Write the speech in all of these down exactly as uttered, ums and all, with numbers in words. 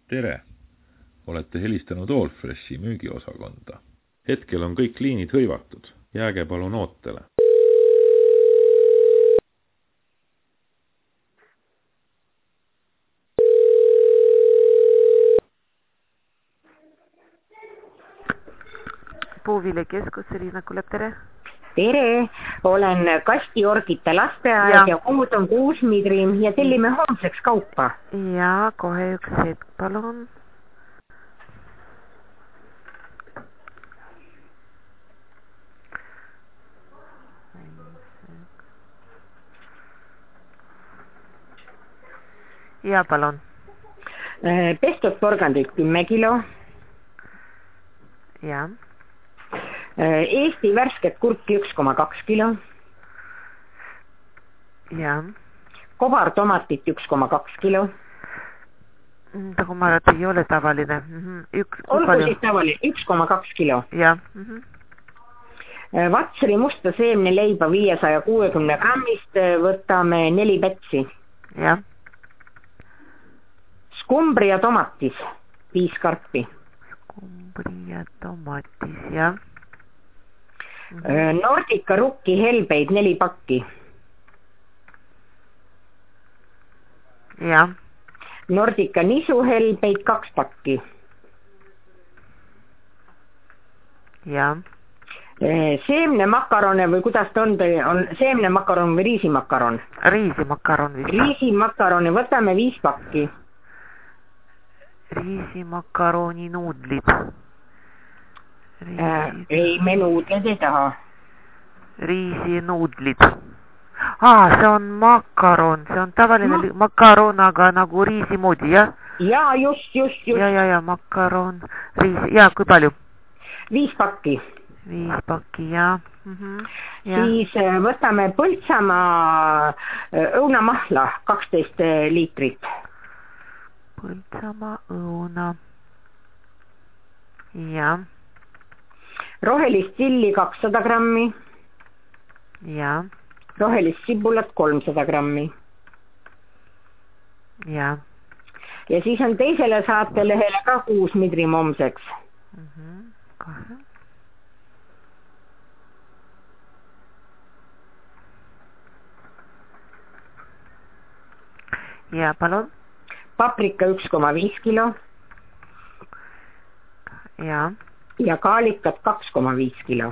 Tere! Olete helistanud Allfreshi müügiosakonda. Hetkel on kõik liinid hõivatud. Jääge palun ootele. Puuviljakeskus, Riina Kulep, tere! Tere! Olen Kastiorgite lasteaed ja, ja kuud on Kuusmidri ja tellime homseks kaupa. Ja, kohe üks hetk, palun. Ja, palun. Pestud porgandit kümme kilo. Ja. Eesti värsket kurki üks koma kaks kilo. Ja. Kobartomatit üks koma kaks kilo. Komarat ei ole tavaline. Üks, Olgu siis tavaline, üks koma kaks kilo. Ja. Mhm. Vatsri musta seemne leiba viiesaja kuuekümne grammist võtame neli petsi. Ja. Skumbri ja tomatis viis karpi. Skumbri ja tomatis, ja. Mm-hmm. Nordica rukki helbeid neli pakki. Ja. Nordica nisu helbeid kaks pakki. Ja. Seemne makarone või kuidas ta on, on seemne makaron või riisimakaron? Riisimakaron vist. Riisimakarone võtame viis pakki. Riisimakaroni nuudlid. Riisi... Äh, ei, me nuudlid ei taha. Riisinuudlid. Aa, see on makaron, see on tavaline Ma... makaron, aga nagu riisi moodi, jah? Jaa, just, just, just. Ja, ja, ja, makaron, riisi, ja, kui palju? Viis pakki. Viis pakki, jah. Mm-hmm. Ja. Siis võtame Põltsamaa õunamahla kaksteist liitrit. Põltsamaa õuna. Ja. Rohelist silli kakssada grammi. Ja. Rohelist sibulat kolmsada grammi. Ja. Ja siis on teisele saatelehele ka kuus midri momseks. Mm-hmm. Kahe. Ja, palun. Paprika üks koma viis kilo. Ja. Ja kaalikat kaks koma viis kilo.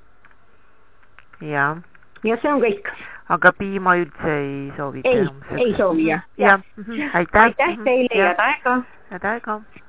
Ja. Ja see on kõik. Aga piima üldse ei soovi? Ei, ei soovi, jah. Ja. Aitäh. Aitäh teile ja taega. Ja taega.